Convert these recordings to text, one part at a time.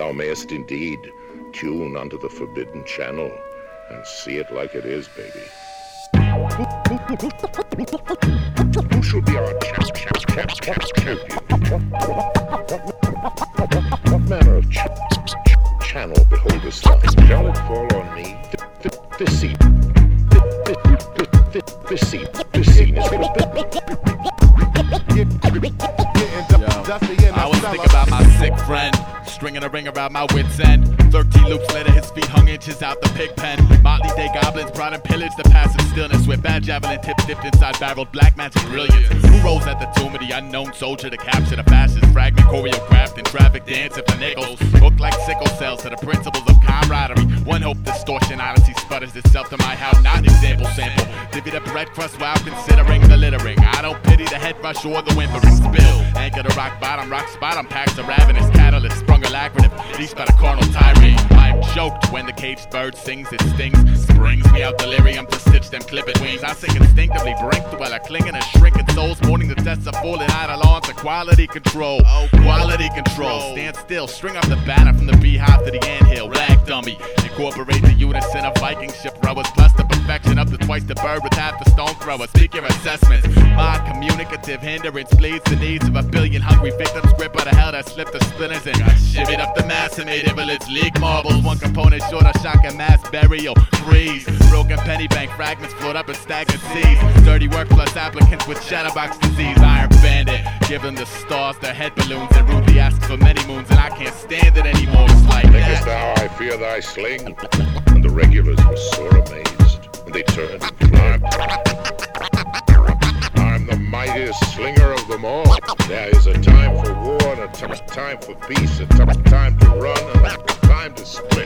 Thou mayest indeed tune unto the forbidden channel and see it like it is, baby. Who shall be our champion? What manner of channel beholdest thou? Shall it fall on me? This scene is I was thinking about my sick friend, stringing a ring around my wit's end. 13 loops later, his feet hung inches out the pig pen. Motley day goblins brought and pillaged the passive stillness with bad javelin tips dipped inside barreled black magic brilliance. Who rose at the tomb of the unknown soldier to capture the fascist fragment choreographed in traffic dancing for nickels? Hooked like sickle cells to the principles of camaraderie. One hope distortion honesty sputters itself to my how not example sample. Divvy the bread crust while considering the littering. I don't pity the head rush or the whimpering spill. Anchor to rock spot, I'm packed a ravenous catalyst, sprung a lacritive, leashed by the carnal tirade. I'm choked when the caged bird sings, it stings, springs me out delirium to stitch them clipped wings. I sing instinctively, brink while I clinging and shrinking souls, mourning the deaths of falling idle on to quality control. Oh, quality control. Stand still, string up the banner from the beehive to the anthill, rag dummy. Incorporate the unison of Viking ship rowers, plus the perfection of the twice the bird with half the stone thrower. Speak your assessments. My communicative hindrance bleeds the needs of a billion hungry victims, grip by the hell that slipped the splinters and shivvied up the mass and made invalids leak marbles. One component short of shock and mass burial. Freeze. Broken penny bank fragments float up in stagnant seas. Dirty work plus applicants with chatterbox disease. Iron bandit. Give them the stars, their head balloons, and rudely asks for many moons, and I can't stand it anymore. It's like thinkest thou I fear thy sling? And the regulars were sore amazed, and they turned and climbed. I'm the mightiest slinger of them all. There is a time for war, and a time for peace, a time to run, and a time to split.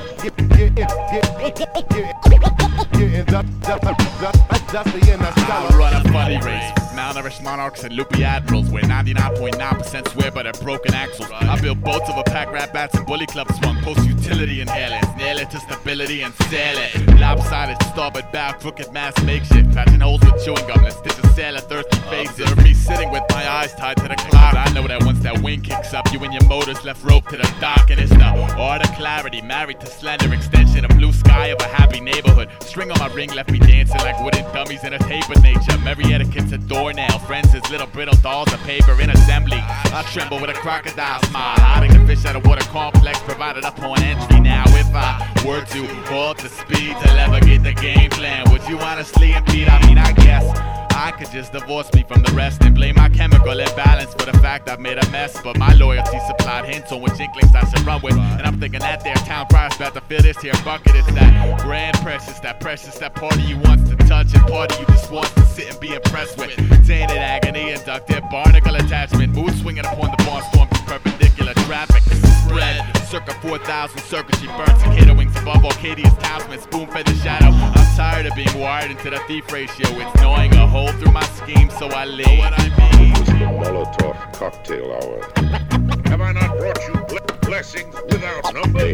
I'll run a funny race. Malnourished monarchs and loopy admirals where 99.9% swear by their broken axles. I build boats over pack rat bats and bully clubs swung post-utility inhalants. Nail it to stability and sail it. Lopsided starboard bow, crooked mass makeshift. Patching holes with chewing gum and stitch a sail at thirsty faces. Of me sitting with my eyes tied to the clock. I know that once that wind kicks up, you and your motors left rope to the dock. And it's the art of clarity, married to slender extension of blue sky of a happy neighborhood. String on my ring left me dancing like wooden dummies in a tape of nature. Merry etiquette's a doornail, friends is little brittle dolls of paper in assembly. I tremble with a crocodile smile, hiding the fish at a water complex provided upon entry. Now if I were to halt to speed to leverage the game plan, would you honestly impede? I mean, I guess I could just divorce me from the rest and blame my chemical imbalance for the fact I've made a mess. But my loyalty supplied hints on which inklings I should run with, and I'm thinking that their town criers about to fill this here bucket. It's that grand precious, that part of you wants to touch and part of you just wants to sit and be impressed with. Tainted agony, inductive barnacle attachment, mood swinging upon the barnstorm through perpendicular traffic. Spread circa 4,000 circuitry burns cicada wings above Arcadia's townsmen, spoon-fed the shadow. I'm tired of being wired into the thief ratio. It's gnawing a hole through my scheme, so I lay what I mean. It was the Molotov cocktail hour. Have I not brought you blessings without number?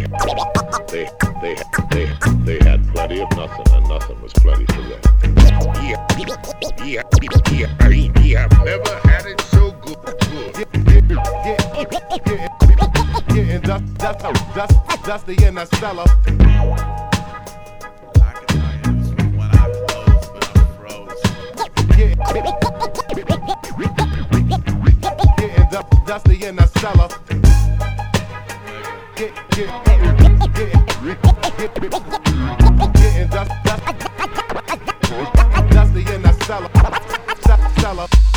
They had plenty of nothing, and nothing was plenty for them. Ye have never had it so good. That's the end, that's Stella. I can tell you this was when I closed, but I'm froze. That's the end, that's Stella. That's the end, that's Stella.